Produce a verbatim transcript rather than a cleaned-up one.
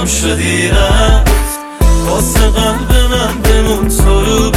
شدی رفت واسه قلب من بمون تو رو